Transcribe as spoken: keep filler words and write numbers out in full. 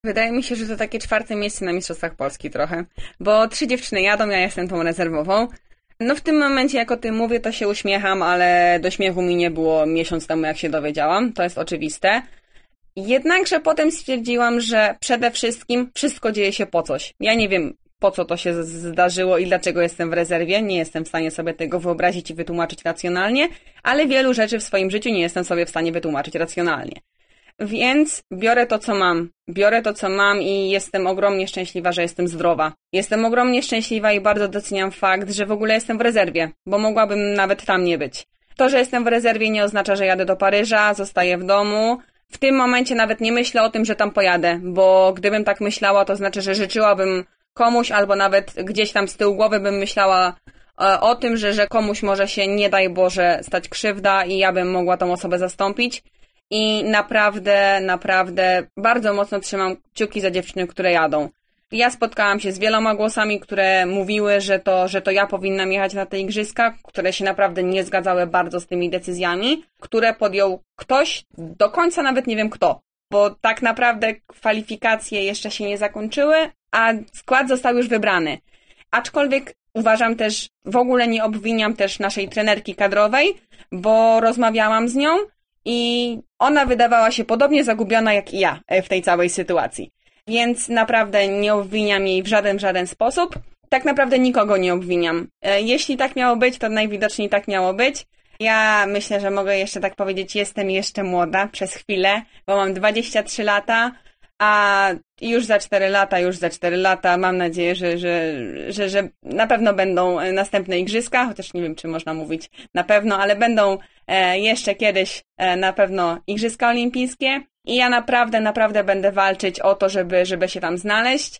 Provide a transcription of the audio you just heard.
Wydaje mi się, że to takie czwarte miejsce na Mistrzostwach Polski trochę, bo trzy dziewczyny jadą, ja jestem tą rezerwową. No w tym momencie, jak o tym mówię, to się uśmiecham, ale do śmiechu mi nie było miesiąc temu, jak się dowiedziałam, to jest oczywiste. Jednakże potem stwierdziłam, że przede wszystkim wszystko dzieje się po coś. Ja nie wiem, po co to się zdarzyło i dlaczego jestem w rezerwie, nie jestem w stanie sobie tego wyobrazić i wytłumaczyć racjonalnie, ale wielu rzeczy w swoim życiu nie jestem sobie w stanie wytłumaczyć racjonalnie. Więc biorę to, co mam. Biorę to, co mam i jestem ogromnie szczęśliwa, że jestem zdrowa. Jestem ogromnie szczęśliwa i bardzo doceniam fakt, że w ogóle jestem w rezerwie, bo mogłabym nawet tam nie być. To, że jestem w rezerwie, nie oznacza, że jadę do Paryża, zostaję w domu. W tym momencie nawet nie myślę o tym, że tam pojadę, bo gdybym tak myślała, to znaczy, że życzyłabym komuś albo nawet gdzieś tam z tyłu głowy bym myślała o tym, że, że komuś może się, nie daj Boże, stać krzywda i ja bym mogła tą osobę zastąpić. I naprawdę, naprawdę bardzo mocno trzymam kciuki za dziewczyny, które jadą. Ja spotkałam się z wieloma głosami, które mówiły, że to, że to ja powinnam jechać na te igrzyska, które się naprawdę nie zgadzały bardzo z tymi decyzjami, które podjął ktoś, do końca nawet nie wiem kto, bo tak naprawdę kwalifikacje jeszcze się nie zakończyły, a skład został już wybrany. Aczkolwiek uważam też, w ogóle nie obwiniam też naszej trenerki kadrowej, bo rozmawiałam z nią i ona wydawała się podobnie zagubiona jak i ja w tej całej sytuacji. Więc naprawdę nie obwiniam jej w żaden, w żaden sposób. Tak naprawdę nikogo nie obwiniam. Jeśli tak miało być, to najwidoczniej tak miało być. Ja myślę, że mogę jeszcze tak powiedzieć, jestem jeszcze młoda przez chwilę, bo mam dwadzieścia trzy lata, a już za cztery lata, już za cztery lata mam nadzieję, że, że, że, że na pewno będą następne igrzyska, chociaż nie wiem, czy można mówić na pewno, ale będą jeszcze kiedyś na pewno igrzyska olimpijskie i ja naprawdę, naprawdę będę walczyć o to, żeby, żeby się tam znaleźć.